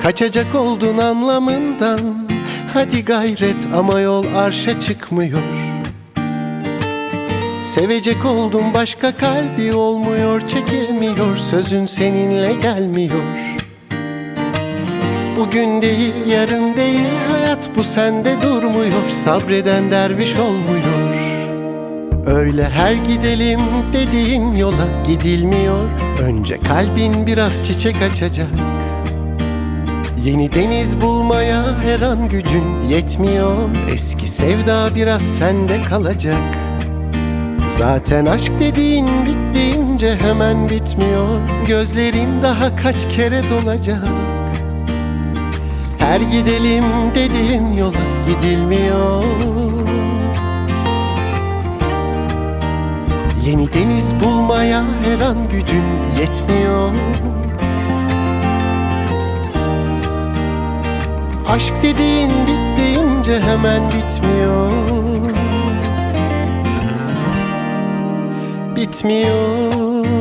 Kaçacak oldun anlamından. Hadi gayret ama yol arşa çıkmıyor. Sevecek oldun başka kalbi olmuyor, çekilmiyor. Sözün seninle gelmiyor. Bugün değil yarın değil, hayat bu sende durmuyor. Sabreden derviş olmuyor. Öyle her gidelim dediğin yola gidilmiyor. Önce kalbin biraz çiçek açacak. Yeni deniz bulmaya her an gücün yetmiyor. Eski sevda biraz sende kalacak. Zaten aşk dediğin bittiğince hemen bitmiyor. Gözlerin daha kaç kere dolacak. Her gidelim dediğin yola gidilmiyor. Yeni deniz bulmaya her an gücün yetmiyor. Aşk dediğin bittiğince hemen bitmiyor. Bitmiyor.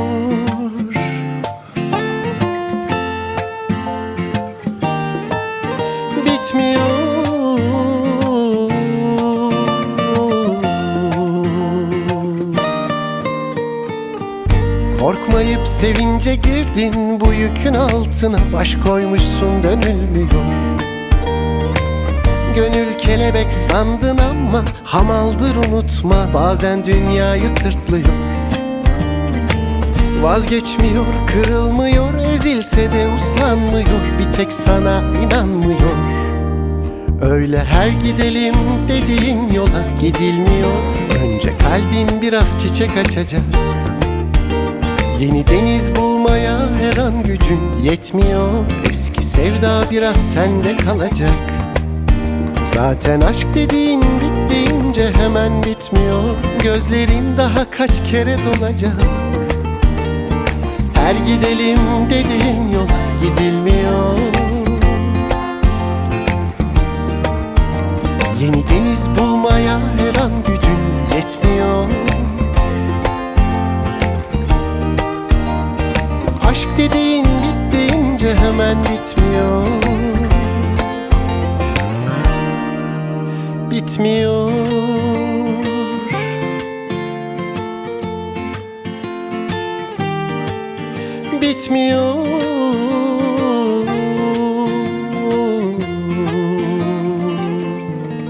Bitmiyor. Korkmayıp sevince girdin bu yükün altına. Baş koymuşsun dönülmüyor. Gönül kelebek sandın ama hamaldır unutma. Bazen dünyayı sırtlıyor. Vazgeçmiyor, kırılmıyor, ezilse de uslanmıyor. Bir tek sana inanmıyor. Öyle her gidelim dediğin yola gidilmiyor. Önce kalbin biraz çiçek açacak. Yeni deniz bulmaya her an gücün yetmiyor. Eski sevda biraz sende kalacak. Zaten aşk dediğin bittiğince hemen bitmiyor. Gözlerin daha kaç kere dolacak. Her gidelim dediğin yola gidilmiyor. Yeni deniz bulmaya her an gücün yetmiyor. Aşk dediğin bittiğince hemen bitmiyor. Bitmiyor. Bitmiyor.